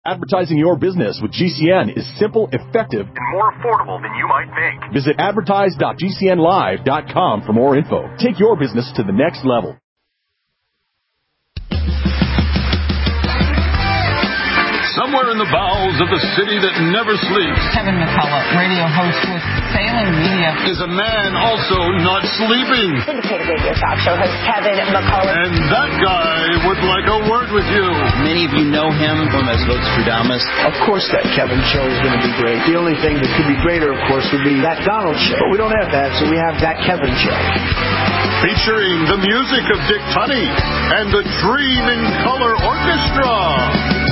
Advertising your business with GCN is simple, effective, and more affordable than you might think. Visit advertise.gcnlive.com for more info. Take your business to the next level. Somewhere in the bowels of the city that never sleeps, Kevin McCullough, radio host with Salem Media, is a man also not sleeping. Syndicated radio talk show host Kevin McCullough. And that guy would like a word with you. Many of you know him from as Vostradamus. Of course that Kevin show is going to be great. The only thing that could be greater, of course, would be that Donald show. But we don't have that, so we have that Kevin show. Featuring the music of Dick Tunney and the Dream in Color Orchestra.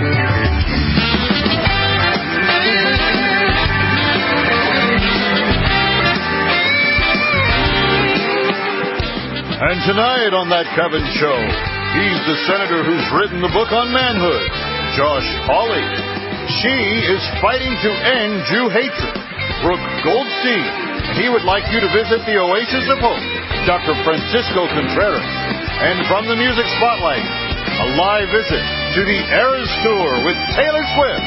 And tonight on That Kevin Show, he's the senator who's written the book on manhood, Josh Hawley. She is fighting to end Jew hatred, Brooke Goldstein. And he would like you to visit the Oasis of Hope, Dr. Francisco Contreras. And from the Music Spotlight, a live visit to the Eras Tour with Taylor Swift.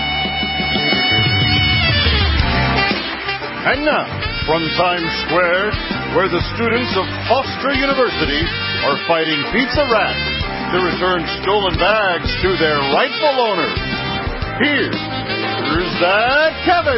And now, from Times Square, where the students of Hofstra University are fighting pizza rats to return stolen bags to their rightful owners. Here's that Kevin.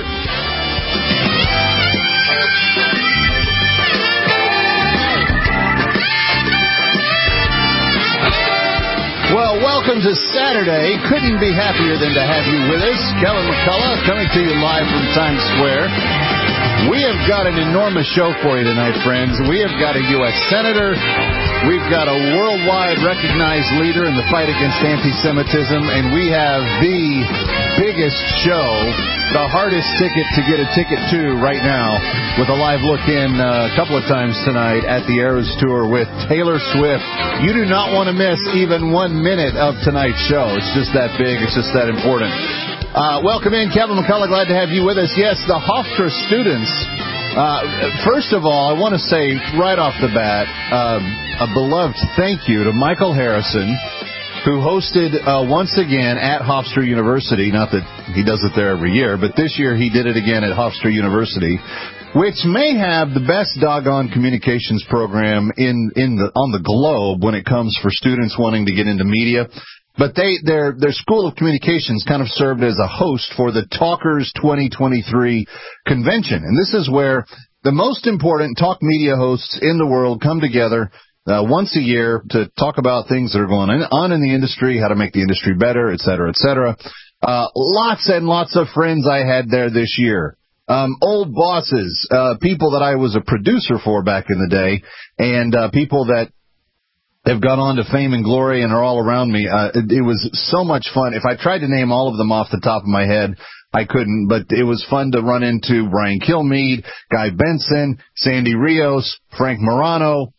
Well, welcome to Saturday. Couldn't be happier than to have you with us. Kevin McCullough coming to you live from Times Square. We have got an enormous show for you tonight, friends. We have got a U.S. Senator. We've got a worldwide recognized leader in the fight against anti-Semitism. And we have the biggest show, the hardest ticket to get a ticket to right now, with a live look in a couple of times tonight at the Eras Tour with Taylor Swift. You do not want to miss even 1 minute of tonight's show. It's just that big. It's just that important. Welcome in, Kevin McCullough. Glad to have you with us. Yes, the Hofstra students. First of all, I want to say right off the bat, a beloved thank you to Michael Harrison, who hosted once again at Hofstra University. Not that he does it there every year, but this year he did it again at Hofstra University, which may have the best doggone communications program on the globe when it comes for students wanting to get into media. But their School of Communications kind of served as a host for the Talkers 2023 convention. And this is where the most important talk media hosts in the world come together once a year to talk about things that are going on in the industry, how to make the industry better, et cetera, et cetera. Lots and lots of friends I had there this year. Old bosses, people that I was a producer for back in the day, and people that have gone on to fame and glory and are all around me. It was so much fun. If I tried to name all of them off the top of my head, I couldn't, but it was fun to run into Brian Kilmeade, Guy Benson, Sandy Rios, Frank Morano.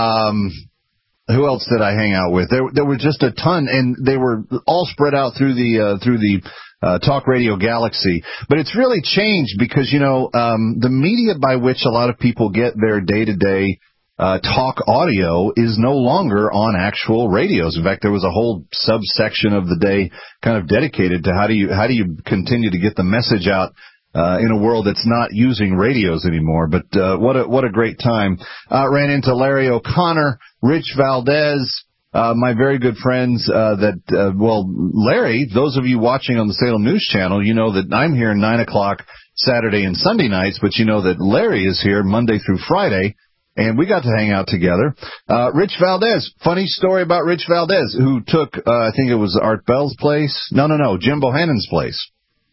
Who else did I hang out with? There were just a ton, and they were all spread out through the talk radio galaxy. But it's really changed because, the media by which a lot of people get their day-to-day talk audio is no longer on actual radios. In fact, there was a whole subsection of the day kind of dedicated to how do you continue to get the message out in a world that's not using radios anymore. But what a great time. Ran into Larry O'Connor, Rich Valdez, my very good friends Larry, those of you watching on the Salem News Channel, you know that I'm here 9 o'clock Saturday and Sunday nights, but you know that Larry is here Monday through Friday. And we got to hang out together. Rich Valdez, funny story about Rich Valdez, who took, I think it was Art Bell's place. No, Jim Bohannon's place.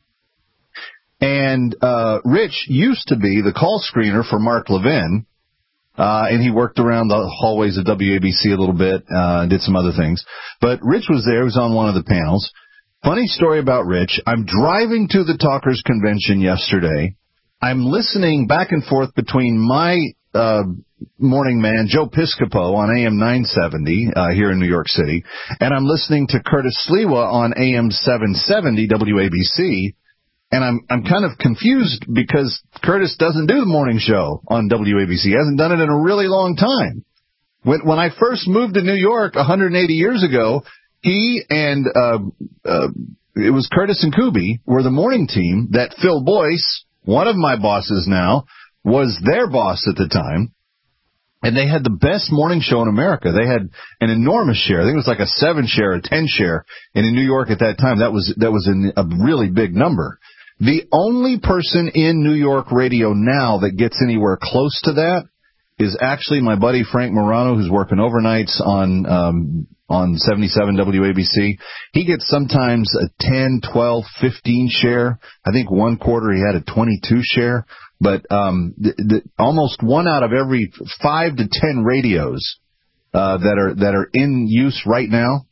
And Rich used to be the call screener for Mark Levin, and he worked around the hallways of WABC a little bit, did some other things. But Rich was there. He was on one of the panels. Funny story about Rich. I'm driving to the Talkers Convention yesterday. I'm listening back and forth between my morning man, Joe Piscopo, on AM 970 here in New York City, and I'm listening to Curtis Sliwa on AM 770 WABC, and I'm kind of confused because Curtis doesn't do the morning show on WABC. He hasn't done it in a really long time. When I first moved to New York 180 years ago, he and it was Curtis and Kuby were the morning team that Phil Boyce, one of my bosses now, was their boss at the time. And they had the best morning show in America. They had an enormous share. I think it was like a 7 share, a 10 share. And in New York at that time, that was a really big number. The only person in New York radio now that gets anywhere close to that is actually my buddy Frank Morano, who's working overnights on 77 WABC. He gets sometimes a 10, 12, 15 share. I think one quarter he had a 22 share. But almost 1 out of every 5 to 10 radios that are in use right now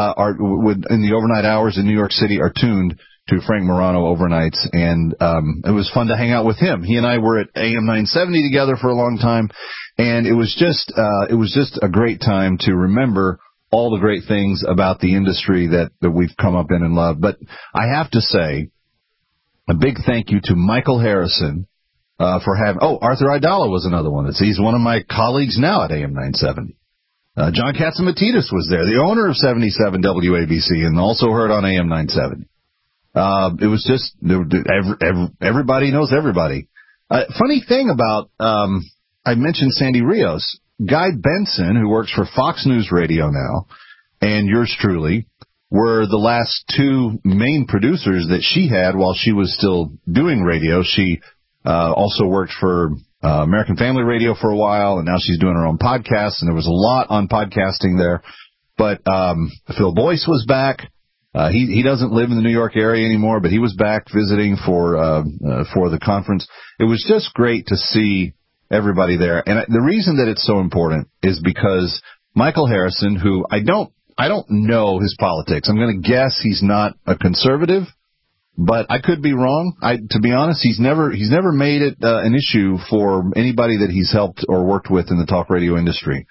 in the overnight hours in New York City are tuned to Frank Morano overnights, and it was fun to hang out with him. He and I were at AM 970 together for a long time, and it was just a great time to remember all the great things about the industry that we've come up in and loved. But I have to say a big thank you to Michael Harrison. For having, Arthur Aidala was another one. He's one of my colleagues now at AM 970. John Katzimatidis was there, the owner of 77 WABC, and also heard on AM 970. It was just, everybody knows everybody. Funny thing about, I mentioned Sandy Rios. Guy Benson, who works for Fox News Radio now, and yours truly, were the last 2 main producers that she had while she was still doing radio. She also worked for American Family Radio for a while, and now she's doing her own podcast, and there was a lot on podcasting there. But Phil Boyce was back. He doesn't live in the New York area anymore, but he was back visiting for the conference. It was just great to see everybody there. And the reason that it's so important is because Michael Harrison, who I don't know his politics. I'm going to guess he's not a conservative. But I could be wrong. To be honest, he's never made it an issue for anybody that he's helped or worked with in the talk radio industry,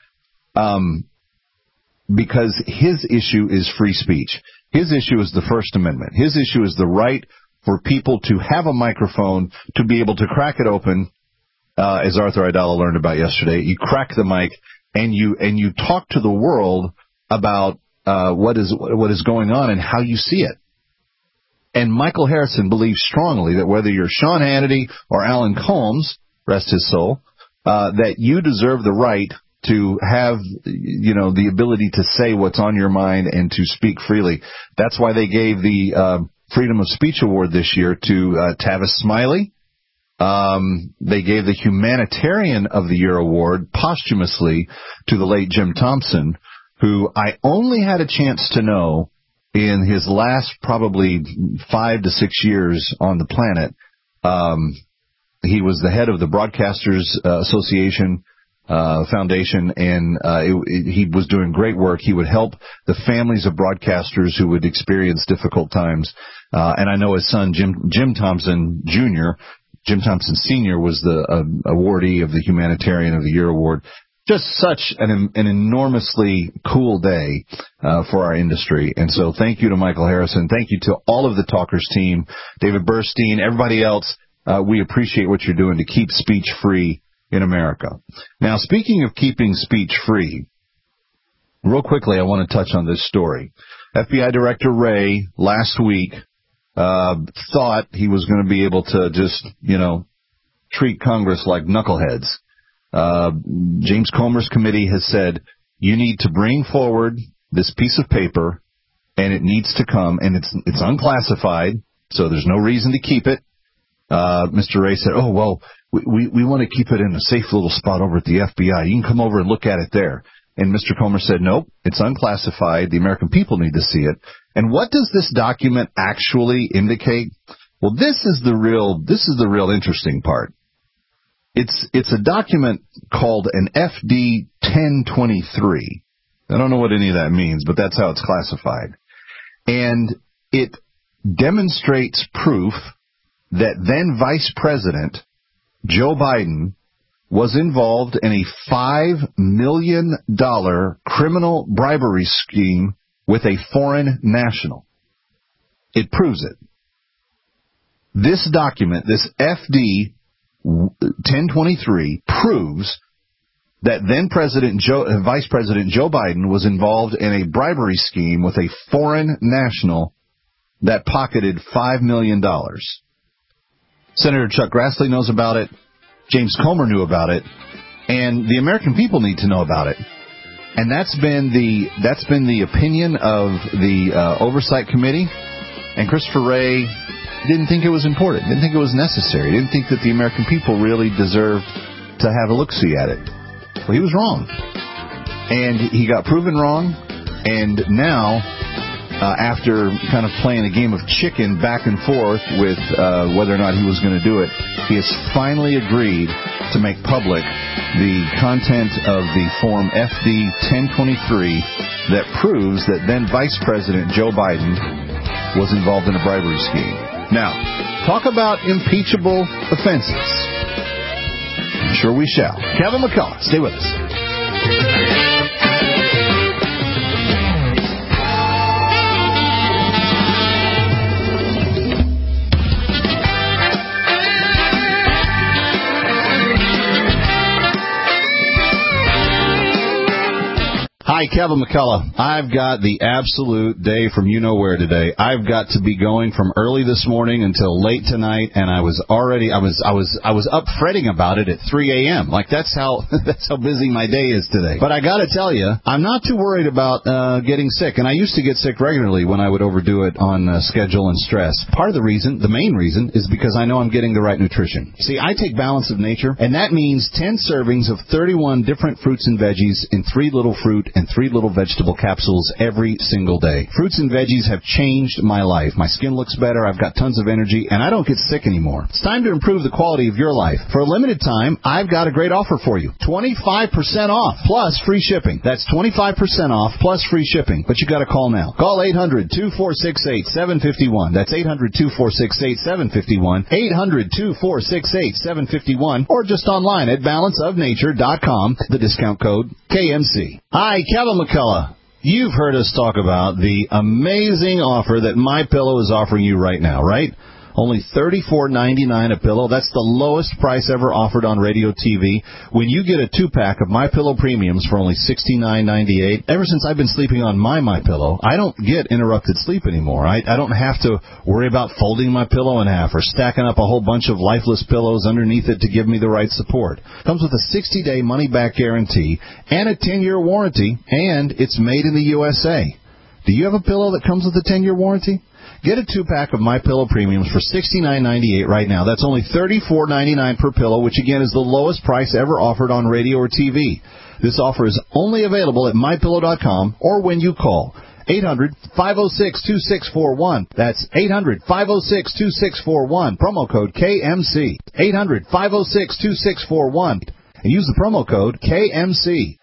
because his issue is free speech. His issue is the First Amendment. His issue is the right for people to have a microphone, to be able to crack it open, as Arthur Aidala learned about yesterday. You crack the mic and you talk to the world about what is going on and how you see it. And Michael Harrison believes strongly that whether you're Sean Hannity or Alan Colmes, rest his soul, that you deserve the right to have, the ability to say what's on your mind and to speak freely. That's why they gave the Freedom of Speech Award this year to Tavis Smiley. They gave the Humanitarian of the Year award posthumously to the late Jim Thompson, who I only had a chance to know in his last probably 5 to 6 years on the planet. He was the head of the Broadcasters Association Foundation, and he was doing great work. He would help the families of broadcasters who would experience difficult times. And I know his son, Jim Thompson Jr., Jim Thompson Sr. was the awardee of the Humanitarian of the Year award. Just such an enormously cool day for our industry. And so thank you to Michael Harrison. Thank you to all of the Talkers team, David Burstein, everybody else. We appreciate what you're doing to keep speech free in America. Now, speaking of keeping speech free, real quickly, I want to touch on this story. FBI Director Wray last week thought he was going to be able to just, treat Congress like knuckleheads. James Comer's committee has said, you need to bring forward this piece of paper, and it needs to come, and it's unclassified, so there's no reason to keep it. Mr. Wray said, we want to keep it in a safe little spot over at the FBI. You can come over and look at it there. And Mr. Comer said, nope, it's unclassified. The American people need to see it. And what does this document actually indicate? Well, this is the real interesting part. It's a document called an FD 1023. I don't know what any of that means, but that's how it's classified. And it demonstrates proof that then Vice President Joe Biden was involved in a $5 million criminal bribery scheme with a foreign national. It proves it. This document, this FD 1023, proves that then Vice President Joe Biden was involved in a bribery scheme with a foreign national that pocketed $5 million. Senator Chuck Grassley knows about it. James Comer knew about it. And the American people need to know about it. And that's been the opinion of the Oversight Committee. And Christopher Wray didn't think it was important, didn't think it was necessary, didn't think that the American people really deserved to have a look-see at it. Well, he was wrong. And he got proven wrong. And now, after kind of playing a game of chicken back and forth with whether or not he was going to do it, he has finally agreed to make public the content of the Form FD 1023 that proves that then Vice President Joe Biden was involved in a bribery scheme. Now, talk about impeachable offenses. I'm sure we shall. Kevin McCullough, stay with us. Hi, Kevin McCullough. I've got the absolute day from you-know-where today. I've got to be going from early this morning until late tonight, and I was up fretting about it at 3 a.m. Like, that's how busy my day is today. But I got to tell you, I'm not too worried about getting sick, and I used to get sick regularly when I would overdo it on schedule and stress. Part of the reason, the main reason, is because I know I'm getting the right nutrition. See, I take Balance of Nature, and that means 10 servings of 31 different fruits and veggies in 3 little fruit and 3 little vegetable capsules every single day. Fruits and veggies have changed my life. My skin looks better, I've got tons of energy, and I don't get sick anymore. It's time to improve the quality of your life. For a limited time, I've got a great offer for you. 25% off plus free shipping. That's 25% off plus free shipping. But you got to call now. Call 800-2468-751. That's 800-2468-751. 800-2468-751. Or just online at balanceofnature.com. The discount code KMC. Hi, Kevin McCullough. You've heard us talk about the amazing offer that MyPillow is offering you right now, right? Only $34.99 a pillow. That's the lowest price ever offered on radio TV. When you get a 2-pack of MyPillow Premiums for only $69.98, ever since I've been sleeping on my MyPillow, I don't get interrupted sleep anymore. I don't have to worry about folding my pillow in half or stacking up a whole bunch of lifeless pillows underneath it to give me the right support. Comes with a 60-day money-back guarantee and a 10-year warranty, and it's made in the USA. Do you have a pillow that comes with a 10-year warranty? Get a 2-pack of MyPillow Premiums for $69.98 right now. That's only $34.99 per pillow, which again is the lowest price ever offered on radio or TV. This offer is only available at MyPillow.com or when you call 800-506-2641. That's 800-506-2641. Promo code KMC. 800-506-2641. And use the promo code KMC.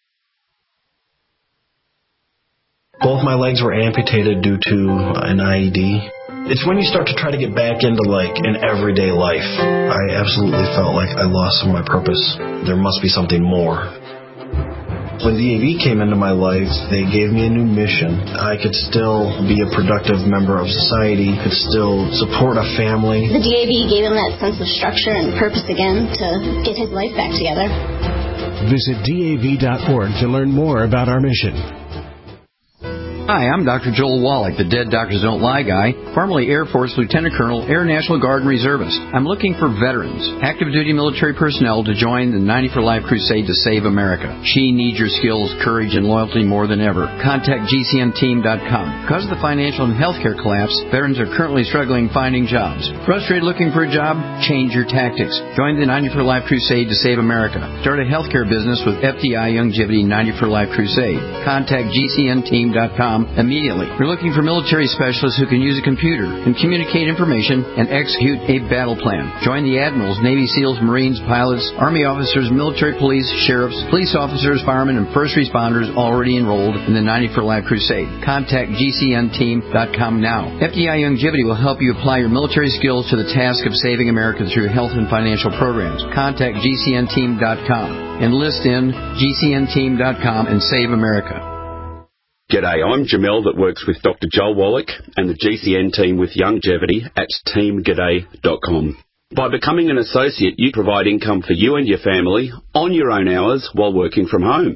Both my legs were amputated due to an IED. It's when you start to try to get back into, an everyday life. I absolutely felt like I lost some of my purpose. There must be something more. When DAV came into my life, they gave me a new mission. I could still be a productive member of society, could still support a family. The DAV gave him that sense of structure and purpose again to get his life back together. Visit DAV.org to learn more about our mission. Hi, I'm Dr. Joel Wallach, the Dead Doctors Don't Lie guy, formerly Air Force Lieutenant Colonel, Air National Guard and Reservist. I'm looking for veterans, active duty military personnel to join the 90 for Life crusade to save America. She needs your skills, courage, and loyalty more than ever. Contact GCNteam.com. Because of the financial and healthcare collapse, veterans are currently struggling finding jobs. Frustrated looking for a job? Change your tactics. Join the 90 for Life crusade to save America. Start a healthcare business with FDI Youngevity 90 for Life crusade. Contact GCNteam.com immediately. We're looking for military specialists who can use a computer and communicate information and execute a battle plan. Join the admirals, Navy SEALs, Marines, pilots, Army officers, military police, sheriffs, police officers, firemen, and first responders already enrolled in the 90 for Life crusade. Contact GCNteam.com now. FDI Youngevity will help you apply your military skills to the task of saving America through health and financial programs. Contact GCNteam.com. Enlist in GCNteam.com and save America. G'day, I'm Jamel that works with Dr. Joel Wallach and the GCN team with Youngevity at teamg'day.com. By becoming an associate, you provide income for you and your family on your own hours while working from home.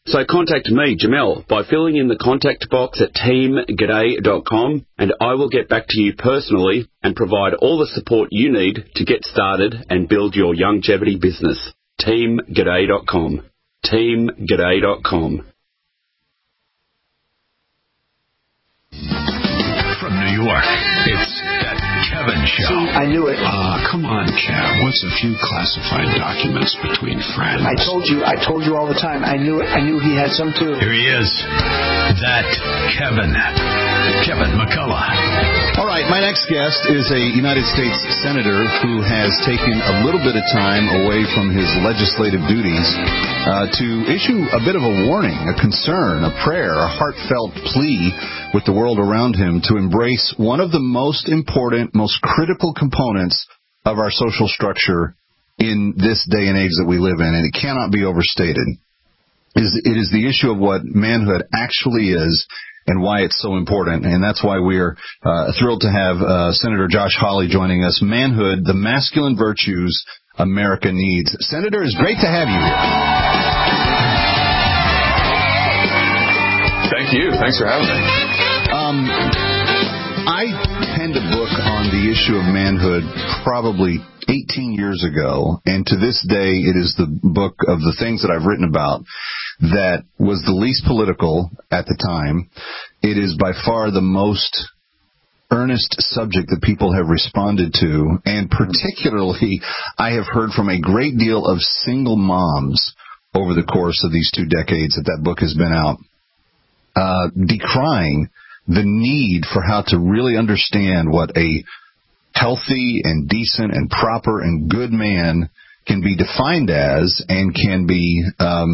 So contact me, Jamel, by filling in the contact box at teamg'day.com, and I will get back to you personally and provide all the support you need to get started and build your longevity business. teamg'day.com. teamg'day.com. From New York, it's That Kevin Show. See, I knew it. Come on, Kev. What's a few classified documents between friends? I told you all the time. I knew it. I knew he had some too. Here he is. That Kevin McCullough. All right, my next guest is a United States Senator who has taken a little bit of time away from his legislative duties to issue a bit of a warning, a concern, a prayer, a heartfelt plea with the world around him to embrace one of the most important, most critical components of our social structure in this day and age that we live in, and it cannot be overstated. It is the issue of what manhood actually is and why it's so important, and that's why we're thrilled to have Senator Josh Hawley joining us. Manhood, the masculine virtues America needs. Senator, it's great to have you here. Thank you. Thanks for having me. I penned a book on the issue of manhood probably 18 years ago, and to this day it is the book of the things that I've written about that was the least political at the time. It is by far the most earnest subject that people have responded to, and particularly I have heard from a great deal of single moms over the course of these 2 decades that book has been out, decrying the need for how to really understand what a healthy and decent and proper and good man can be defined as and can be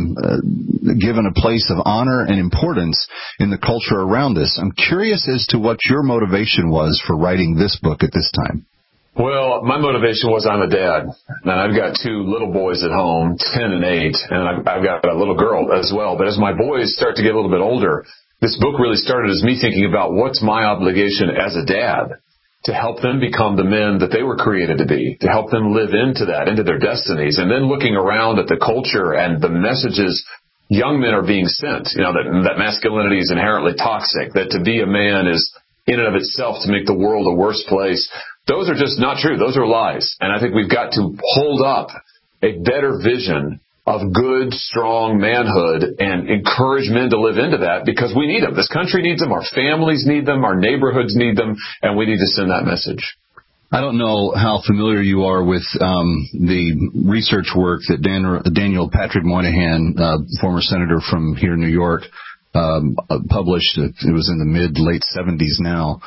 given a place of honor and importance in the culture around us. I'm curious as to what your motivation was for writing this book at this time. Well, my motivation was I'm a dad, and I've got 2 little boys at home, 10 and 8, and I've got a little girl as well. But as my boys start to get a little bit older, this book really started as me thinking about what's my obligation as a dad to help them become the men that they were created to be, to help them live into that, into their destinies, and then looking around at the culture and the messages young men are being sent, that masculinity is inherently toxic, that to be a man is in and of itself to make the world a worse place. Those are just not true. Those are lies. And I think we've got to hold up a better vision of good, strong manhood and encourage men to live into that because we need them. This country needs them. Our families need them. Our neighborhoods need them. And we need to send that message. I don't know how familiar you are with the research work that Daniel Patrick Moynihan, former senator from here in New York, published. It was in the mid-late 70s now.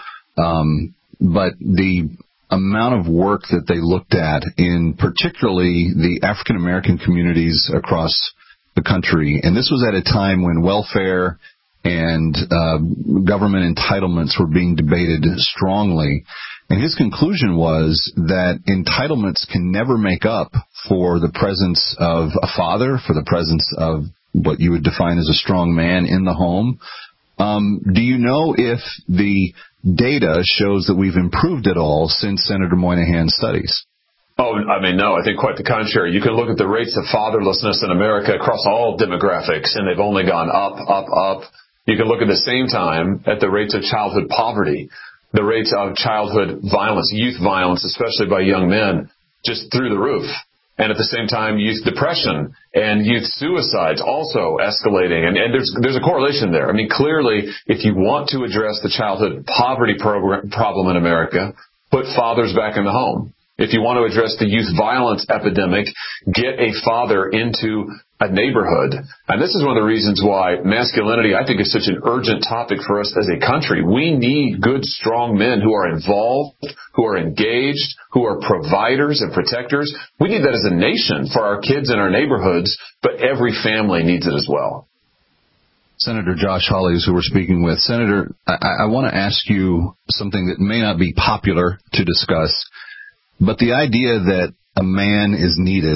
But the amount of work that they looked at in particularly the African American communities across the country, and this was at a time when welfare and government entitlements were being debated strongly. And his conclusion was that entitlements can never make up for the presence of a father, for the presence of what you would define as a strong man in the home. Do you know if the data shows that we've improved at all since Senator Moynihan's studies? Oh, I mean, no, I think quite the contrary. You can look at the rates of fatherlessness in America across all demographics, and they've only gone up, up, up. You can look at the same time at the rates of childhood poverty, the rates of childhood violence, youth violence, especially by young men, just through the roof. And at the same time, youth depression and youth suicides also escalating. And there's a correlation there. I mean, clearly, if you want to address the childhood poverty problem in America, put fathers back in the home. If you want to address the youth violence epidemic, get a father into a neighborhood. And this is one of the reasons why masculinity, I think, is such an urgent topic for us as a country. We need good, strong men who are involved, who are engaged, who are providers and protectors. We need that as a nation for our kids in our neighborhoods, but every family needs it as well. Senator Josh Hawley is who we're speaking with. Senator, I want to ask you something that may not be popular to discuss, but the idea that a man is needed,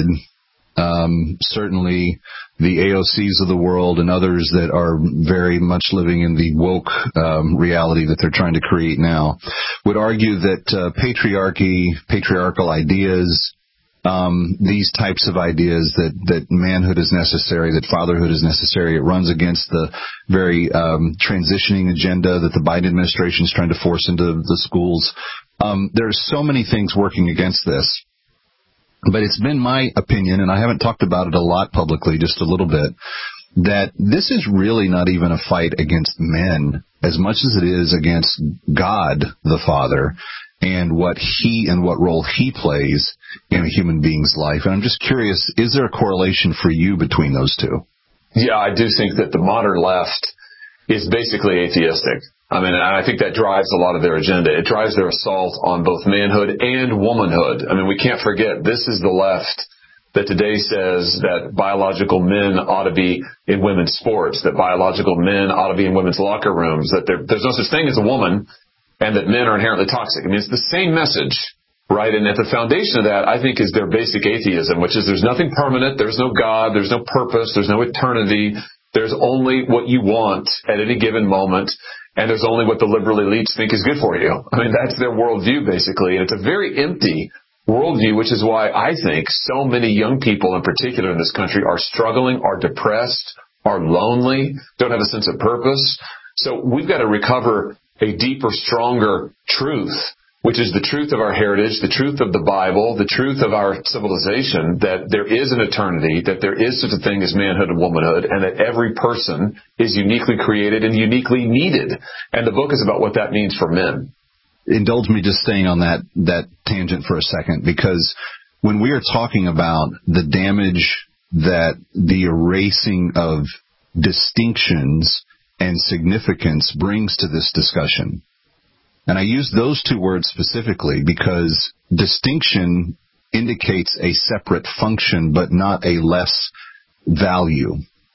certainly the AOCs of the world and others that are very much living in the woke reality that they're trying to create now, would argue that patriarchal ideas these types of ideas that manhood is necessary, that fatherhood is necessary. It runs against the very transitioning agenda that the Biden administration is trying to force into the schools. There's so many things working against this. But it's been my opinion, and I haven't talked about it a lot publicly, just a little bit, that this is really not even a fight against men as much as it is against God the Father and what role he plays in a human being's life. And I'm just curious, is there a correlation for you between those two? Yeah, I do think that the modern left is basically atheistic. I mean, I think that drives a lot of their agenda. It drives their assault on both manhood and womanhood. I mean, we can't forget, this is the left that today says that biological men ought to be in women's sports, that biological men ought to be in women's locker rooms, that there's no such thing as a woman, and that men are inherently toxic. I mean, it's the same message, right? And at the foundation of that, I think, is their basic atheism, which is there's nothing permanent, there's no God, there's no purpose, there's no eternity, there's only what you want at any given moment, and there's only what the liberal elites think is good for you. I mean, that's their worldview, basically, and it's a very empty worldview, which is why I think so many young people in particular in this country are struggling, are depressed, are lonely, don't have a sense of purpose. So we've got to recover a deeper, stronger truth, which is the truth of our heritage, the truth of the Bible, the truth of our civilization, that there is an eternity, that there is such a thing as manhood and womanhood, and that every person is uniquely created and uniquely needed. And the book is about what that means for men. Indulge me just staying on that tangent for a second, because when we are talking about the damage that the erasing of distinctions and significance brings to this discussion, and I use those two words specifically because distinction indicates a separate function but not a less value.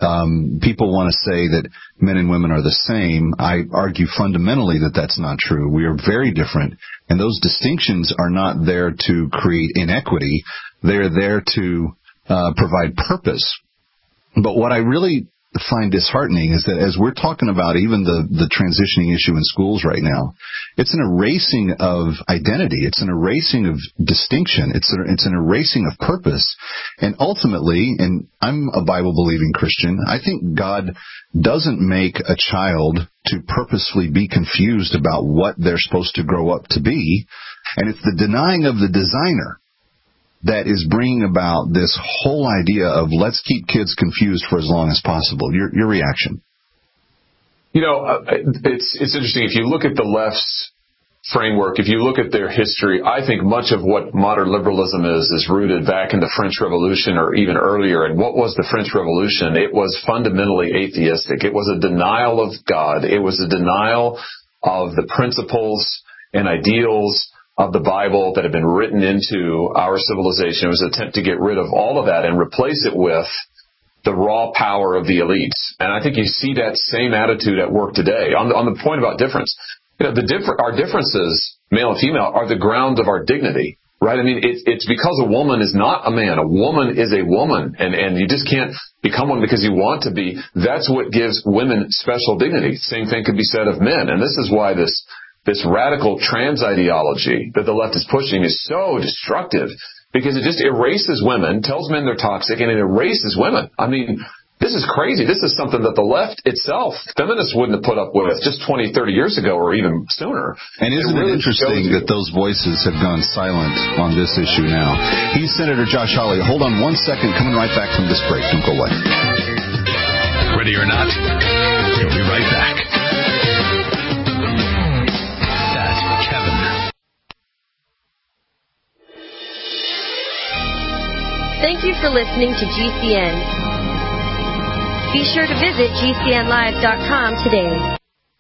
People want to say that men and women are the same. I argue fundamentally that that's not true. We are very different, and those distinctions are not there to create inequity. They're there to provide purpose. But what I really find disheartening is that as we're talking about even the transitioning issue in schools right now, it's an erasing of identity. It's an erasing of distinction. It's an erasing of purpose. And ultimately, and I'm a Bible-believing Christian, I think God doesn't make a child to purposefully be confused about what they're supposed to grow up to be. And it's the denying of the designer that is bringing about this whole idea of let's keep kids confused for as long as possible. Your reaction? You know, it's interesting. If you look at the left's framework, if you look at their history, I think much of what modern liberalism is rooted back in the French Revolution or even earlier. And what was the French Revolution? It was fundamentally atheistic. It was a denial of God. It was a denial of the principles and ideals of the Bible that have been written into our civilization. It was an attempt to get rid of all of that and replace it with the raw power of the elites. And I think you see that same attitude at work today. On the point about difference, you know, our differences, male and female, are the ground of our dignity, right? I mean, it's because a woman is not a man. A woman is a woman, and you just can't become one because you want to be. That's what gives women special dignity. Same thing could be said of men. And this is why this radical trans ideology that the left is pushing is so destructive, because it just erases women, tells men they're toxic, and it erases women. I mean, this is crazy. This is something that the left itself, feminists wouldn't have put up with just 20, 30 years ago or even sooner. And isn't it interesting that those voices have gone silent on this issue now? He's Senator Josh Hawley. Hold on one second. Coming right back from this break. Don't go away. Ready or not, we'll be right back. Thank you for listening to GCN. Be sure to visit GCNlive.com today.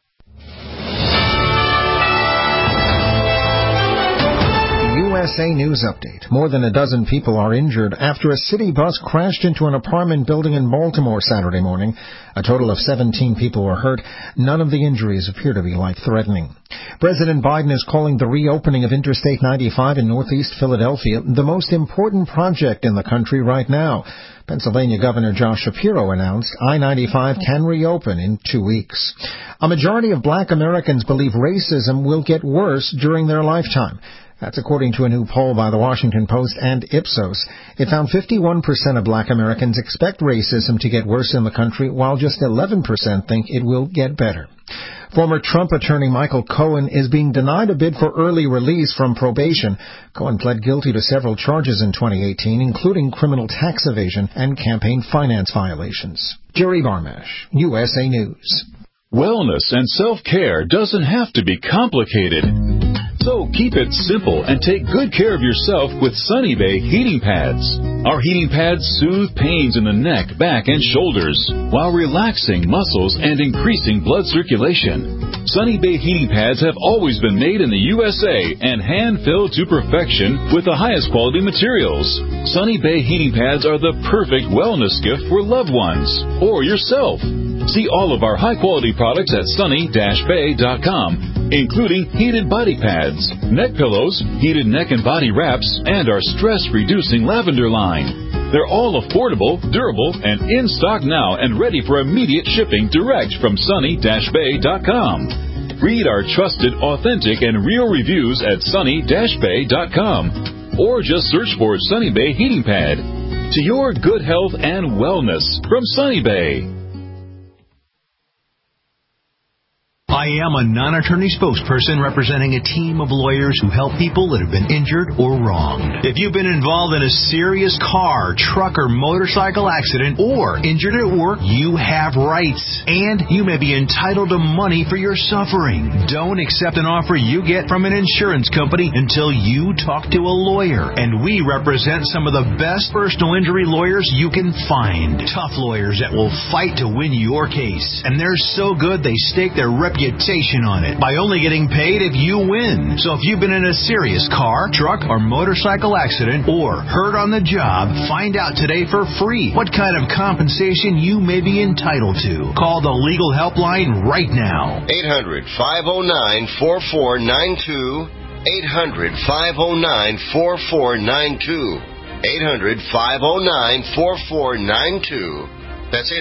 USA News Update. More than a dozen people are injured after a city bus crashed into an apartment building in Baltimore Saturday morning. A total of 17 people were hurt. None of the injuries appear to be life-threatening. President Biden is calling the reopening of Interstate 95 in northeast Philadelphia the most important project in the country right now. Pennsylvania Governor Josh Shapiro announced I-95 can reopen in 2 weeks. A majority of black Americans believe racism will get worse during their lifetime. That's according to a new poll by the Washington Post and Ipsos. It found 51% of black Americans expect racism to get worse in the country, while just 11% think it will get better. Former Trump attorney Michael Cohen is being denied a bid for early release from probation. Cohen pled guilty to several charges in 2018, including criminal tax evasion and campaign finance violations. Jerry Barmash, USA News. Wellness and self-care doesn't have to be complicated. So keep it simple and take good care of yourself with Sunny Bay heating pads. Our heating pads soothe pains in the neck, back, and shoulders while relaxing muscles and increasing blood circulation. Sunny Bay heating pads have always been made in the USA and hand-filled to perfection with the highest quality materials. Sunny Bay heating pads are the perfect wellness gift for loved ones or yourself. See all of our high-quality products at sunny-bay.com, including heated body pads, neck pillows, heated neck and body wraps, and our stress-reducing lavender line. They're all affordable, durable, and in stock now and ready for immediate shipping direct from sunny-bay.com. Read our trusted, authentic, and real reviews at sunny-bay.com, or just search for Sunny Bay Heating Pad. To your good health and wellness from Sunny Bay. I am a non-attorney spokesperson representing a team of lawyers who help people that have been injured or wronged. If you've been involved in a serious car, truck, or motorcycle accident or injured at work, you have rights, and you may be entitled to money for your suffering. Don't accept an offer you get from an insurance company until you talk to a lawyer, and we represent some of the best personal injury lawyers you can find. Tough lawyers that will fight to win your case, and they're so good they stake their reputation on it by only getting paid if you win. So if you've been in a serious car, truck, or motorcycle accident or hurt on the job, find out today for free what kind of compensation you may be entitled to. Call the legal helpline right now. 800-509-4492. 800-509-4492. 800-509-4492. That's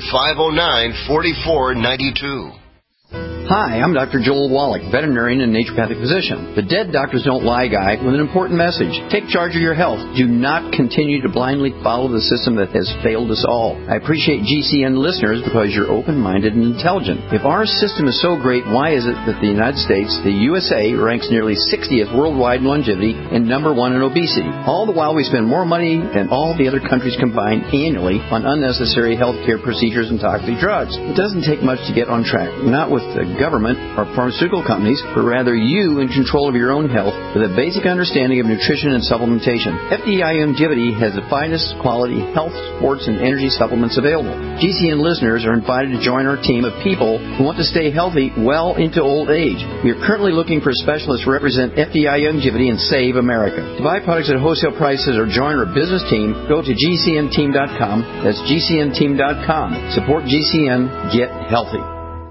800-509-4492. Hi, I'm Dr. Joel Wallach, veterinarian and naturopathic physician. The Dead Doctors Don't Lie guy with an important message. Take charge of your health. Do not continue to blindly follow the system that has failed us all. I appreciate GCN listeners because you're open-minded and intelligent. If our system is so great, why is it that the United States, the USA, ranks nearly 60th worldwide in longevity and number 1 in obesity? All the while we spend more money than all the other countries combined annually on unnecessary healthcare procedures and toxic drugs. It doesn't take much to get on track. Not with the government or pharmaceutical companies, but rather you in control of your own health with a basic understanding of nutrition and supplementation. FDI Longevity has the finest quality health, sports, and energy supplements available. GCN listeners are invited to join our team of people who want to stay healthy well into old age. We are currently looking for specialists to represent FDI Longevity and Save America. To buy products at wholesale prices or join our business team, go to GCNteam.com. That's GCNteam.com. Support GCN. Get healthy.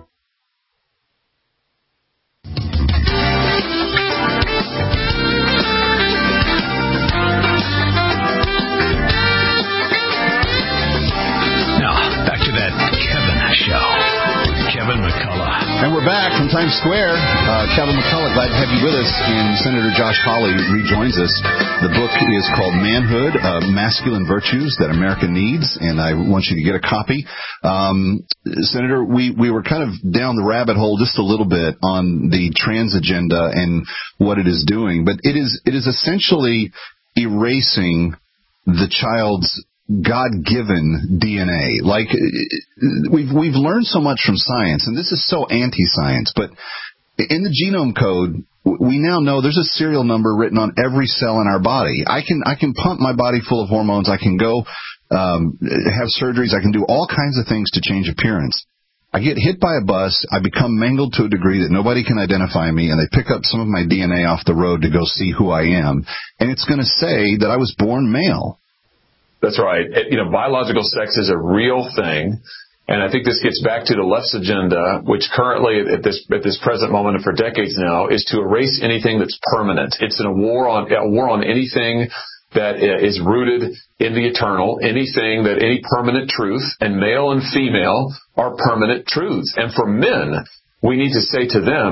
And we're back from Times Square. Kevin McCullough, glad to have you with us. And Senator Josh Hawley rejoins us. The book is called Manhood, Masculine Virtues That America Needs, and I want you to get a copy. Senator, we were kind of down the rabbit hole just a little bit on the trans agenda and what it is doing, but it is essentially erasing the child's God-given DNA. Like, we've learned so much from science, and this is so anti-science, but in the genome code, we now know there's a serial number written on every cell in our body. I can pump my body full of hormones. I can go have surgeries. I can do all kinds of things to change appearance. I get hit by a bus. I become mangled to a degree that nobody can identify me, and they pick up some of my DNA off the road to go see who I am, and it's going to say that I was born male. That's right. Biological sex is a real thing. And I think this gets back to the left's agenda, which currently at this present moment and for decades now is to erase anything that's permanent. It's a war on anything that is rooted in the eternal, any permanent truth, and male and female are permanent truths. And for men, we need to say to them,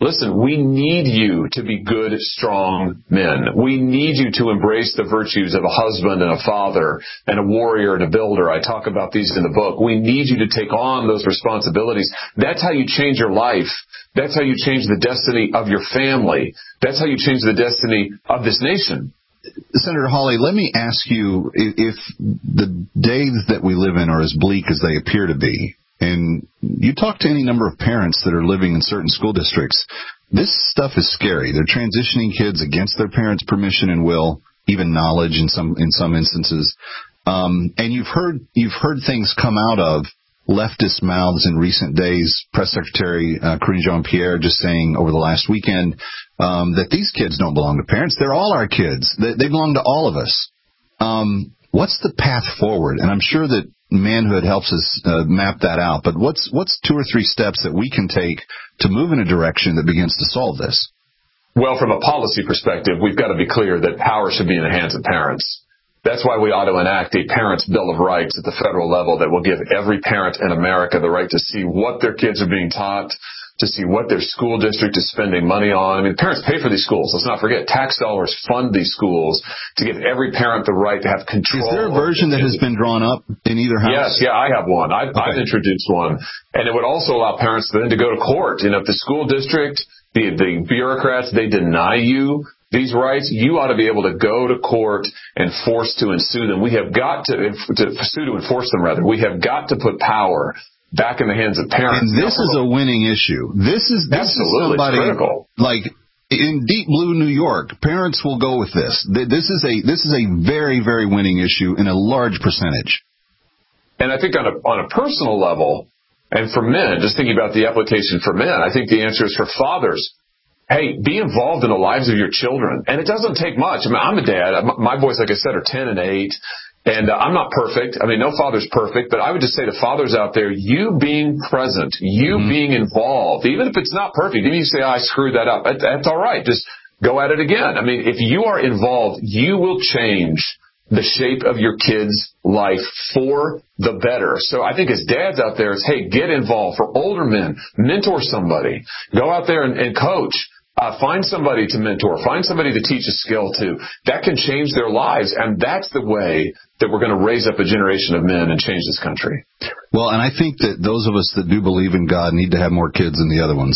listen, we need you to be good, strong men. We need you to embrace the virtues of a husband and a father and a warrior and a builder. I talk about these in the book. We need you to take on those responsibilities. That's how you change your life. That's how you change the destiny of your family. That's how you change the destiny of this nation. Senator Hawley, let me ask you, if the days that we live in are as bleak as they appear to be, and you talk to any number of parents that are living in certain school districts, this stuff is scary. They're transitioning kids against their parents' permission and will, even knowledge in some instances. And you've heard things come out of leftist mouths in recent days. Press Secretary Karine Jean-Pierre just saying over the last weekend that these kids don't belong to parents. They're all our kids. They belong to all of us. What's the path forward? And I'm sure that manhood helps us map that out. But what's 2 or 3 steps that we can take to move in a direction that begins to solve this? Well, from a policy perspective, we've got to be clear that power should be in the hands of parents. That's why we ought to enact a Parents' Bill of Rights at the federal level that will give every parent in America the right to see what their kids are being taught, to see what their school district is spending money on. I mean, parents pay for these schools. Let's not forget, tax dollars fund these schools to give every parent the right to have control. Is there a version that has been drawn up in either house? Yes, I have one. I've introduced one. And it would also allow parents then to go to court. You know, if the school district, the bureaucrats, they deny you these rights, you ought to be able to go to court and force to ensue them. We have got to sue to enforce them, rather. We have got to put power back in the hands of parents. And this is a winning issue. This is somebody critical. Like in deep blue New York, parents will go with this. This is a very, very winning issue in a large percentage. And I think on a personal level, and for men, just thinking about the application for men, I think the answer is for fathers. Hey, be involved in the lives of your children. And it doesn't take much. I mean, I'm a dad. My boys, like I said, are 10 and 8. And I'm not perfect. I mean, no father's perfect. But I would just say to fathers out there, you being present, you being involved, even if it's not perfect, even if you say, I screwed that up, that's all right. Just go at it again. I mean, if you are involved, you will change the shape of your kid's life for the better. So I think as dads out there, it's, hey, get involved. For older men, mentor somebody. Go out there and coach. Find somebody to mentor. Find somebody to teach a skill to. That can change their lives, and that's the way that we're going to raise up a generation of men and change this country. Well, and I think that those of us that do believe in God need to have more kids than the other ones.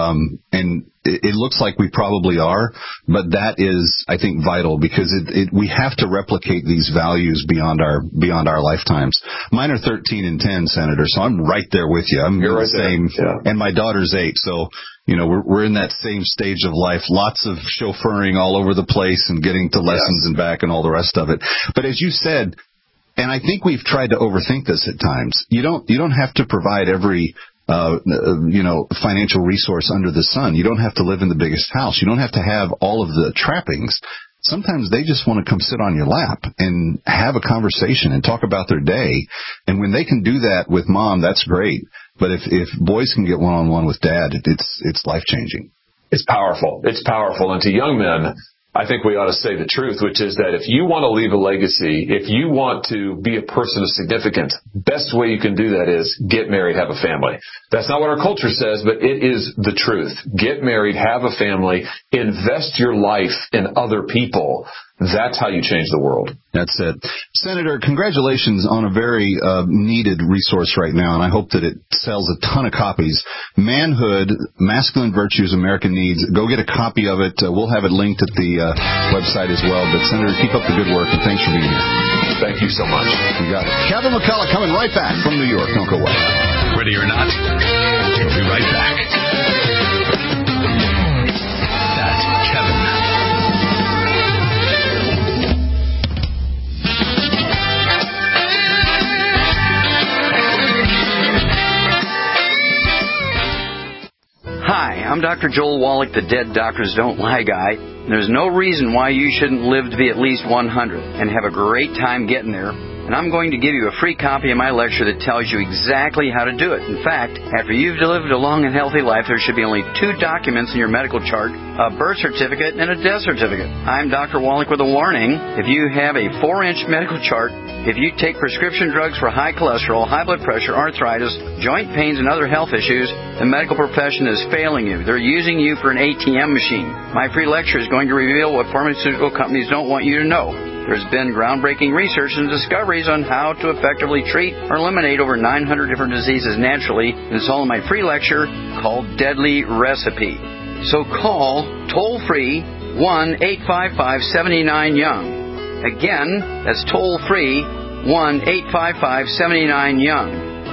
And it looks like we probably are, but that is, I think, vital because we have to replicate these values beyond our lifetimes. Mine are 13 and 10, Senator, so I'm right there with you. You're right the same, yeah. And my daughter's 8, so you know we're in that same stage of life. Lots of chauffeuring all over the place and getting to lessons and back and all the rest of it. But as you said, and I think we've tried to overthink this at times. You don't have to provide every financial resource under the sun. You don't have to live in the biggest house. You don't have to have all of the trappings. Sometimes they just want to come sit on your lap and have a conversation and talk about their day. And when they can do that with mom, that's great. But if boys can get one-on-one with dad, it's life-changing. It's powerful. It's powerful. And to young men, I think we ought to say the truth, which is that if you want to leave a legacy, if you want to be a person of significance, best way you can do that is get married, have a family. That's not what our culture says, but it is the truth. Get married, have a family, invest your life in other people. That's how you change the world. That's it. Senator, congratulations on a very needed resource right now, and I hope that it sells a ton of copies. Manhood, Masculine Virtues, American Needs. Go get a copy of it. We'll have it linked at the website as well. But, Senator, keep up the good work, and thanks for being here. Thank you so much. You got it. Kevin McCullough coming right back from New York. Don't go away. Ready or not, we'll be right back. That's Kevin. Hi, I'm Dr. Joel Wallach, the Dead Doctors Don't Lie guy. There's no reason why you shouldn't live to be at least 100 and have a great time getting there and I'm going to give you a free copy of my lecture that tells you exactly how to do it. In fact, after you've lived a long and healthy life, there should be only 2 documents in your medical chart, a birth certificate and a death certificate. I'm Dr. Wallach with a warning. If you have a 4-inch medical chart, if you take prescription drugs for high cholesterol, high blood pressure, arthritis, joint pains, and other health issues, the medical profession is failing you. They're using you for an ATM machine. My free lecture is going to reveal what pharmaceutical companies don't want you to know. There's been groundbreaking research and discoveries on how to effectively treat or eliminate over 900 different diseases naturally, and it's all in my free lecture called Deadly Recipe. So call toll-free 1-855-79-YOUNG. Again, that's toll-free 1-855-79-YOUNG.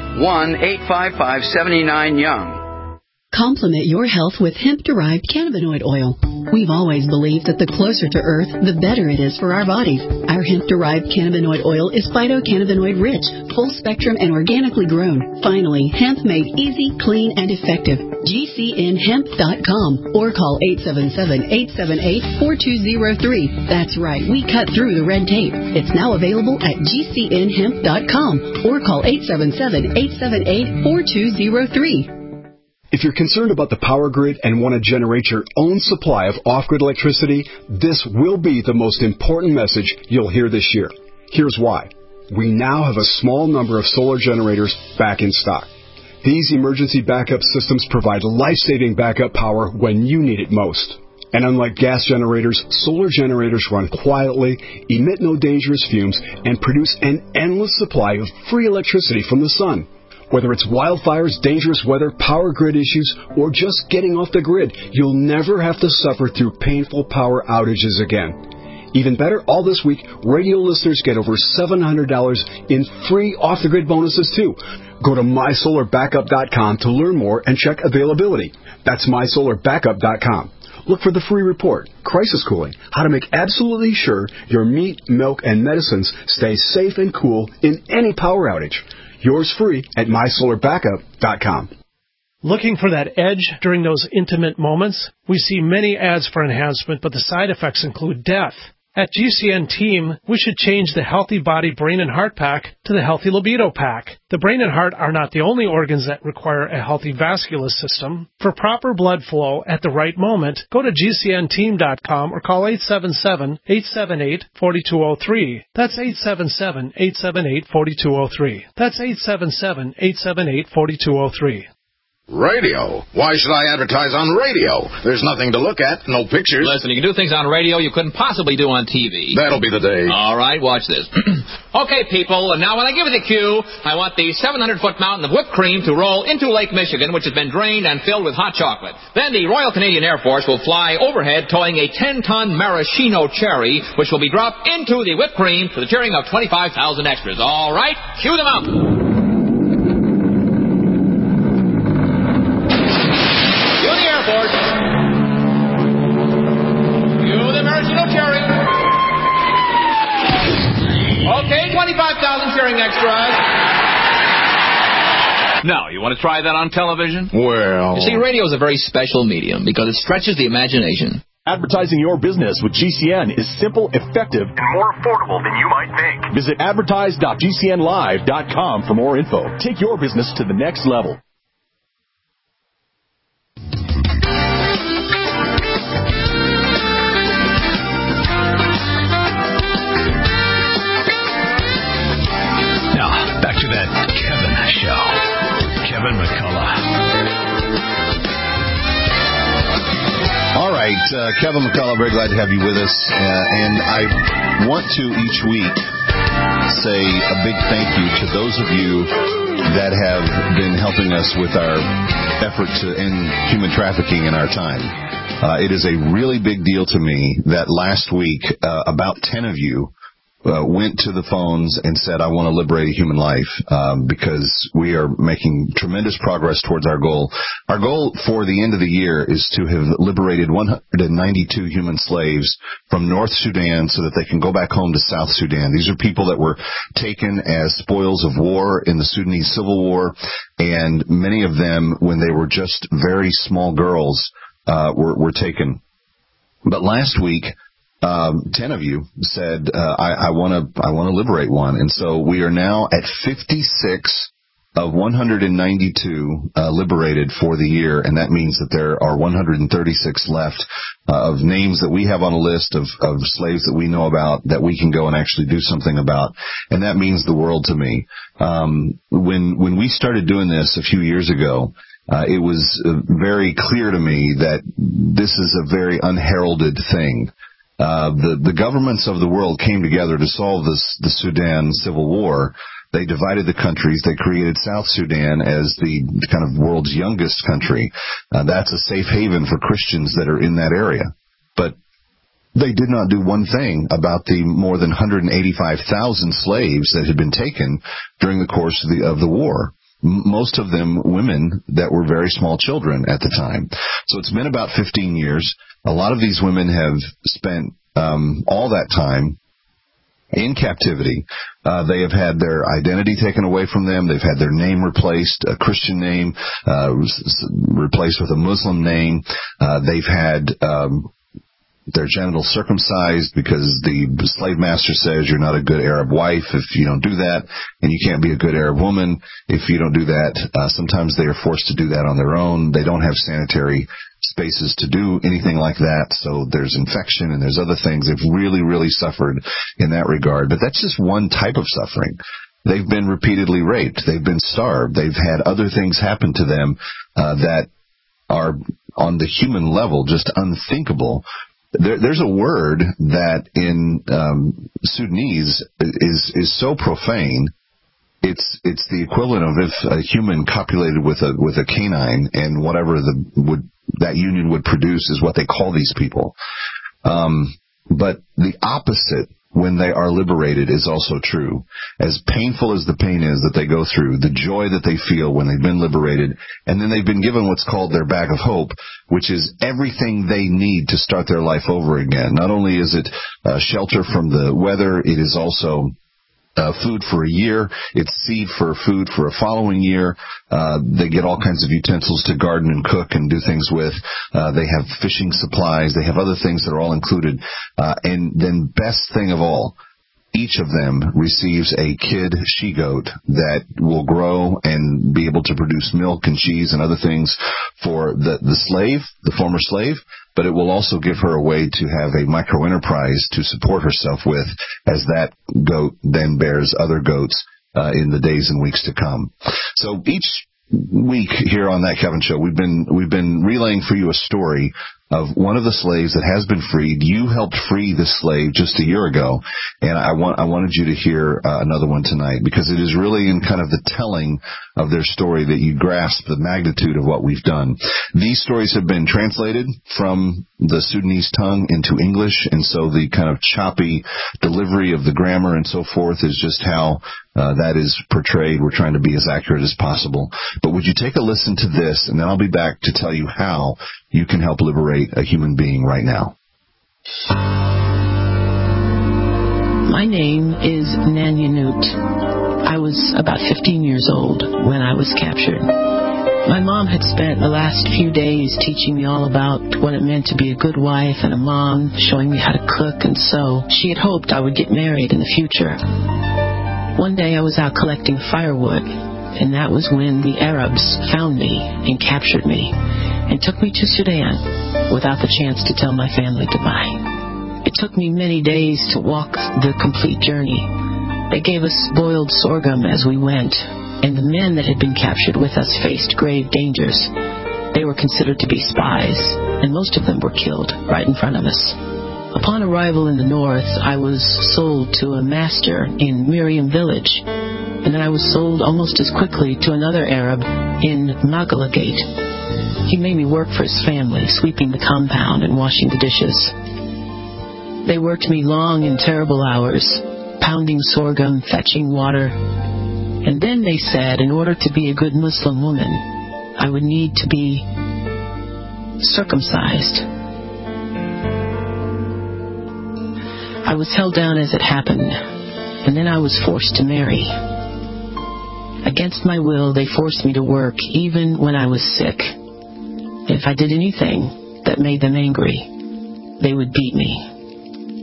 1-855-79-YOUNG. Complement your health with hemp-derived cannabinoid oil. We've always believed that the closer to Earth, the better it is for our bodies. Our hemp-derived cannabinoid oil is phytocannabinoid-rich, full-spectrum, and organically grown. Finally, hemp made easy, clean, and effective. GCNhemp.com or call 877-878-4203. That's right, we cut through the red tape. It's now available at GCNhemp.com or call 877-878-4203. If you're concerned about the power grid and want to generate your own supply of off-grid electricity, this will be the most important message you'll hear this year. Here's why. We now have a small number of solar generators back in stock. These emergency backup systems provide life-saving backup power when you need it most. And unlike gas generators, solar generators run quietly, emit no dangerous fumes, and produce an endless supply of free electricity from the sun. Whether it's wildfires, dangerous weather, power grid issues, or just getting off the grid, you'll never have to suffer through painful power outages again. Even better, all this week, radio listeners get over $700 in free off-the-grid bonuses, too. Go to MySolarBackup.com to learn more and check availability. That's MySolarBackup.com. Look for the free report, Crisis Cooling, how to make absolutely sure your meat, milk, and medicines stay safe and cool in any power outage. Yours free at MySolarBackup.com. Looking for that edge during those intimate moments? We see many ads for enhancement, but the side effects include death. At GCN Team, we should change the Healthy Body, Brain, and Heart Pack to the Healthy Libido Pack. The brain and heart are not the only organs that require a healthy vascular system. For proper blood flow at the right moment, go to GCNteam.com or call 877-878-4203. That's 877-878-4203. That's 877-878-4203. Radio? Why should I advertise on radio? There's nothing to look at, no pictures. Listen, you can do things on radio you couldn't possibly do on TV. That'll be the day. All right, watch this. Okay, people, and now when I give you the cue, I want the 700-foot mountain of whipped cream to roll into Lake Michigan, which has been drained and filled with hot chocolate. Then the Royal Canadian Air Force will fly overhead towing a 10-ton maraschino cherry, which will be dropped into the whipped cream to the cheering of 25,000 extras. All right, cue them out. Okay, 25,000 cheering extras. Now, you want to try that on television? Well... You see, radio is a very special medium because it stretches the imagination. Advertising your business with GCN is simple, effective, and more affordable than you might think. Visit advertise.gcnlive.com for more info. Take your business to the next level. Back to that Kevin show. Kevin McCullough. All right, Kevin McCullough, very glad to have you with us. And I want to each week say a big thank you to those of you that have been helping us with our effort to end human trafficking in our time. It is a really big deal to me that last week about 10 of you went to the phones and said, I want to liberate a human life, because we are making tremendous progress towards our goal. Our goal for the end of the year is to have liberated 192 human slaves from North Sudan so that they can go back home to South Sudan. These are people that were taken as spoils of war in the Sudanese Civil War, and many of them, when they were just very small girls, were taken. But last week, 10 of you said, I want to liberate one. And so we are now at 56 of 192 liberated for the year, and that means that there are 136 left of names that we have on a list of slaves that we know about that we can go and actually do something about, and that means the world to me. When we started doing this a few years ago, it was very clear to me that this is a very unheralded thing. The governments of the world came together to solve the Sudan civil war. They divided the countries. They created South Sudan as the kind of world's youngest country. That's a safe haven for Christians that are in that area. But they did not do one thing about the more than 185,000 slaves that had been taken during the course of the war. Most of them women that were very small children at the time. So it's been about 15 years. A lot of these women have spent all that time in captivity. They have had their identity taken away from them. They've had their name replaced, a Christian name replaced with a Muslim name. They've had their genitals circumcised because the slave master says you're not a good Arab wife if you don't do that, and you can't be a good Arab woman if you don't do that. Sometimes they are forced to do that on their own. They don't have sanitary spaces to do anything like that, so there's infection and there's other things. They've really, really suffered in that regard. But that's just one type of suffering. They've been repeatedly raped. They've been starved. They've had other things happen to them that are, on the human level, just unthinkable. There's a word that in Sudanese is so profane. It's the equivalent of if a human copulated with a canine, and whatever that union would produce is what they call these people. But the opposite, when they are liberated, is also true. As painful as the pain is that they go through, the joy that they feel when they've been liberated, and then they've been given what's called their bag of hope, which is everything they need to start their life over again. Not only is it shelter from the weather, it is also food for a year. It's seed for food for a following year. They get all kinds of utensils to garden and cook and do things with. They have fishing supplies. They have other things that are all included. And then best thing of all, each of them receives a kid she-goat that will grow and be able to produce milk and cheese and other things for the slave, the former slave, but it will also give her a way to have a micro-enterprise to support herself with, as that goat then bears other goats in the days and weeks to come. So each week here on That Kevin Show, we've been relaying for you a story of one of the slaves that has been freed. You helped free this slave just a year ago, and I wanted you to hear another one tonight, because it is really in kind of the telling of their story that you grasp the magnitude of what we've done. These stories have been translated from the Sudanese tongue into English, and so the kind of choppy delivery of the grammar and so forth is just how that is portrayed. We're trying to be as accurate as possible. But would you take a listen to this, and then I'll be back to tell you how you can help liberate a human being right now. My name is Nanya Newt. I was about 15 years old when I was captured. My mom had spent the last few days teaching me all about what it meant to be a good wife and a mom, showing me how to cook and sew. She had hoped I would get married in the future. One day I was out collecting firewood, and that was when the Arabs found me and captured me and took me to Sudan without the chance to tell my family goodbye. It took me many days to walk the complete journey. They gave us boiled sorghum as we went, and the men that had been captured with us faced grave dangers. They were considered to be spies, and most of them were killed right in front of us. Upon arrival in the north, I was sold to a master in Miriam village, and then I was sold almost as quickly to another Arab in Magala Gate. He made me work for his family, sweeping the compound and washing the dishes. They worked me long and terrible hours, pounding sorghum, fetching water. And then they said, in order to be a good Muslim woman, I would need to be circumcised. I was held down as it happened, and then I was forced to marry. Against my will, they forced me to work, even when I was sick. If I did anything that made them angry, they would beat me.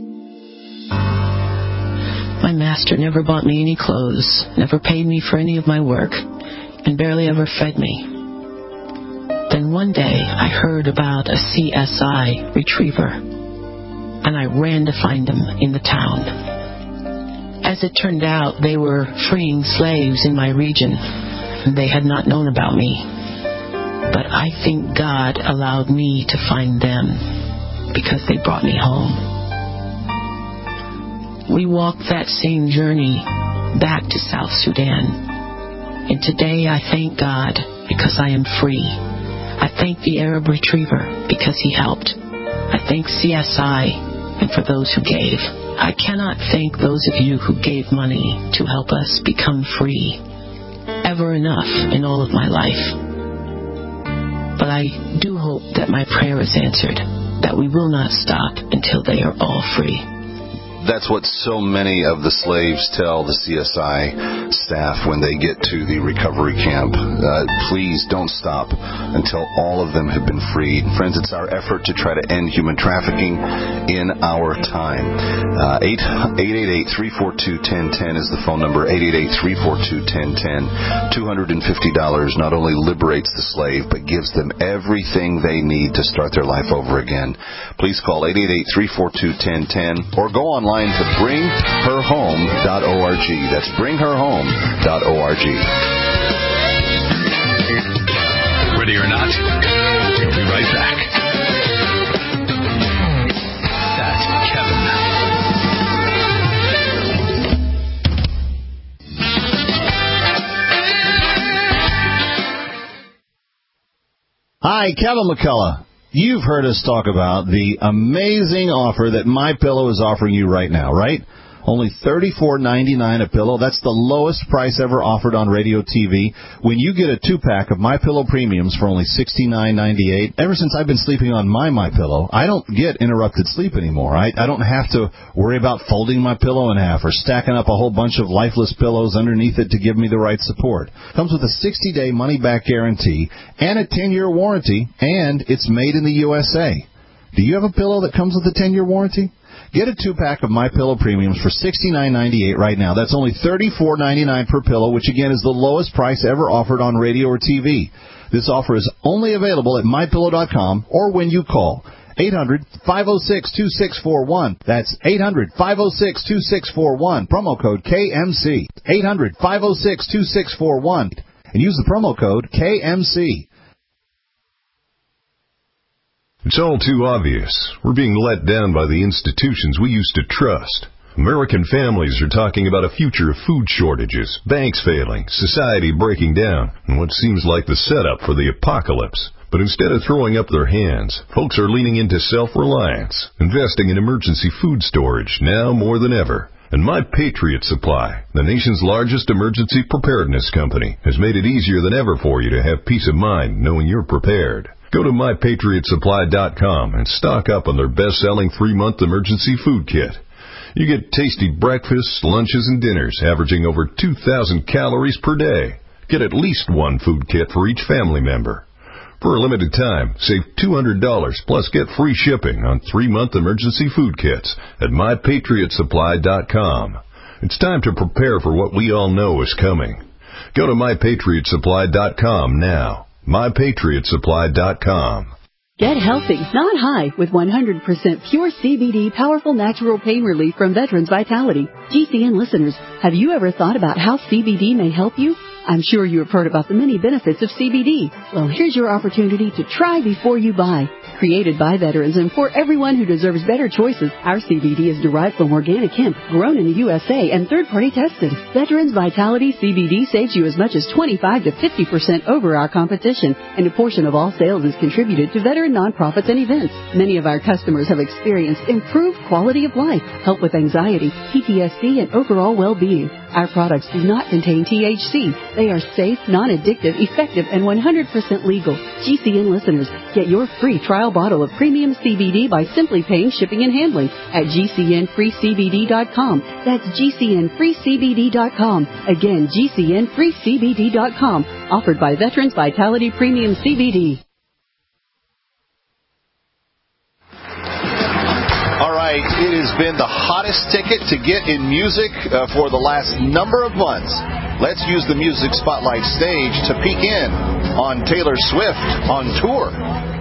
My master never bought me any clothes, never paid me for any of my work, and barely ever fed me. Then one day I heard about a CSI retriever, and I ran to find them in the town. As it turned out, they were freeing slaves in my region, and they had not known about me. But I think God allowed me to find them because they brought me home. We walked that same journey back to South Sudan. And today I thank God because I am free. I thank the Arab Retriever because he helped. I thank CSI and for those who gave. I cannot thank those of you who gave money to help us become free ever enough in all of my life. But I do hope that my prayer is answered, that we will not stop until they are all free. That's what so many of the slaves tell the CSI staff when they get to the recovery camp. Please don't stop until all of them have been freed. Friends, it's our effort to try to end human trafficking in our time. 888-342-1010 is the phone number, 888-342-1010. $250 not only liberates the slave, but gives them everything they need to start their life over again. Please call 888-342-1010 or go online to bringherhome.org. That's bringherhome.org. Ready or not, we'll be right back. That's Kevin. Hi, Kevin McCullough. You've heard us talk about the amazing offer that MyPillow is offering you right now, right? Only $34.99 a pillow. That's the lowest price ever offered on radio TV. When you get a 2-pack of MyPillow Premiums for only $69.98, ever since I've been sleeping on my MyPillow, I don't get interrupted sleep anymore. I don't have to worry about folding my pillow in half or stacking up a whole bunch of lifeless pillows underneath it to give me the right support. Comes with a 60-day money-back guarantee and a 10-year warranty, and it's made in the USA. Do you have a pillow that comes with a 10-year warranty? Get a 2-pack of MyPillow Premiums for $69.98 right now. That's only $34.99 per pillow, which again is the lowest price ever offered on radio or TV. This offer is only available at MyPillow.com or when you call 800-506-2641. That's 800-506-2641. Promo code KMC. 800-506-2641. And use the promo code KMC. It's all too obvious. We're being let down by the institutions we used to trust. American families are talking about a future of food shortages, banks failing, society breaking down, and what seems like the setup for the apocalypse. But instead of throwing up their hands, folks are leaning into self-reliance, investing in emergency food storage now more than ever. And My Patriot Supply, the nation's largest emergency preparedness company, has made it easier than ever for you to have peace of mind knowing you're prepared. Go to MyPatriotSupply.com and stock up on their best-selling 3-month emergency food kit. You get tasty breakfasts, lunches, and dinners averaging over 2,000 calories per day. Get at least one food kit for each family member. For a limited time, save $200 plus get free shipping on 3-month emergency food kits at MyPatriotSupply.com. It's time to prepare for what we all know is coming. Go to MyPatriotSupply.com now. MyPatriotSupply.com. Get healthy, not high, with 100% pure CBD powerful natural pain relief from Veterans Vitality. GCN listeners, have you ever thought about how CBD may help you? I'm sure you have heard about the many benefits of CBD. Well, here's your opportunity to try before you buy. Created by veterans and for everyone who deserves better choices, our CBD is derived from organic hemp, grown in the USA, and third-party tested. Veterans Vitality CBD saves you as much as 25 to 50% over our competition, and a portion of all sales is contributed to veteran nonprofits and events. Many of our customers have experienced improved quality of life, help with anxiety, PTSD, and overall well-being. Our products do not contain THC. They are safe, non-addictive, effective, and 100% legal. GCN listeners, get your free trial bottle of premium CBD by simply paying shipping and handling at GCNFreeCBD.com. That's GCNFreeCBD.com. Again, GCNFreeCBD.com. Offered by Veterans Vitality Premium CBD. right. It has been the hottest ticket to get in music for the last number of months. Let's use the Music Spotlight stage to peek in on Taylor Swift on tour.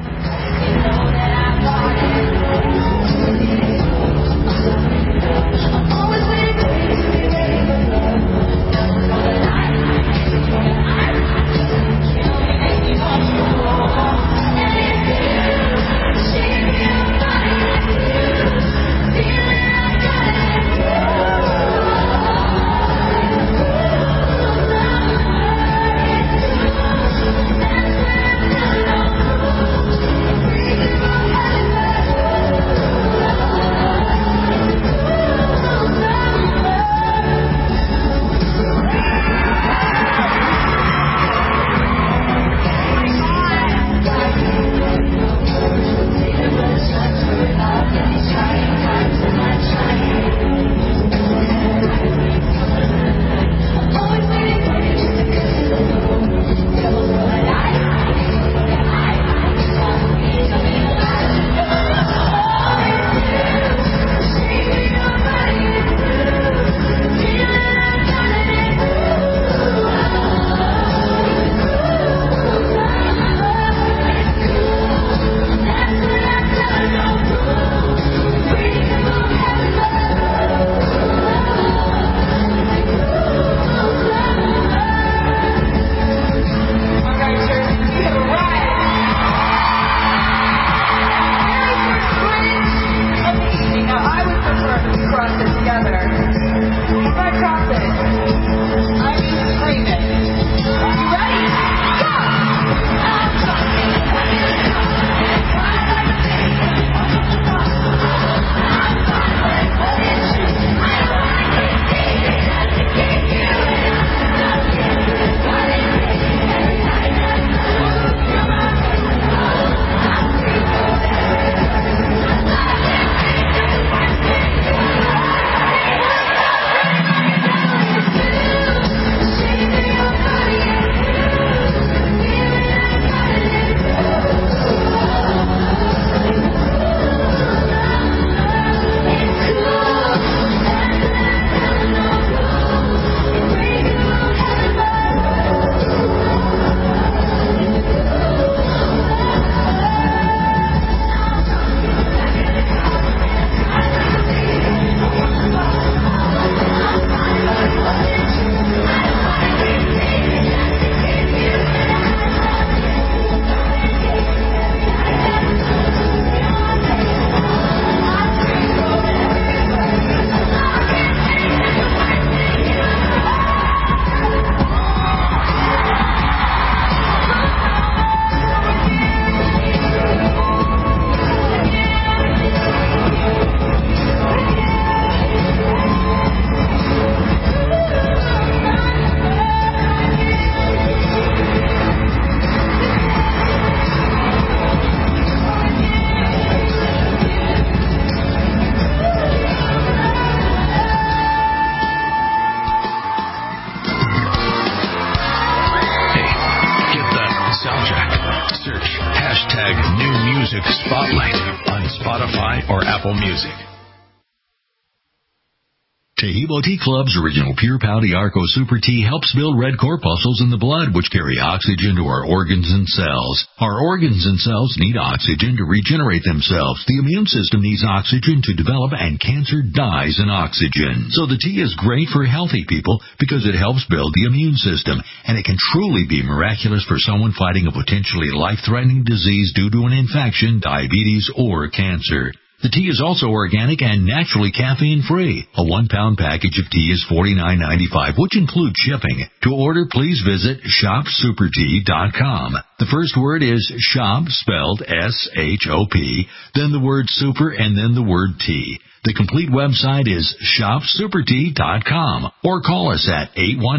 Taheebo Tea Club's original Pure Pouty Arco Super Tea helps build red corpuscles in the blood, which carry oxygen to our organs and cells. Our organs and cells need oxygen to regenerate themselves. The immune system needs oxygen to develop, and cancer dies in oxygen. So the tea is great for healthy people because it helps build the immune system, and it can truly be miraculous for someone fighting a potentially life-threatening disease due to an infection, diabetes, or cancer. The tea is also organic and naturally caffeine-free. A 1-pound package of tea is $49.95, which includes shipping. To order, please visit shopsupertea.com. The first word is shop, spelled S-H-O-P, then the word super, and then the word tea. The complete website is shopsupertea.com, or call us at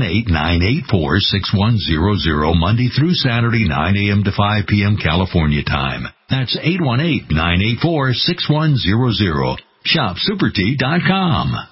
818-984-6100 Monday through Saturday, 9 a.m. to 5 p.m. California time. That's 818-984-6100. Shopsupertea.com.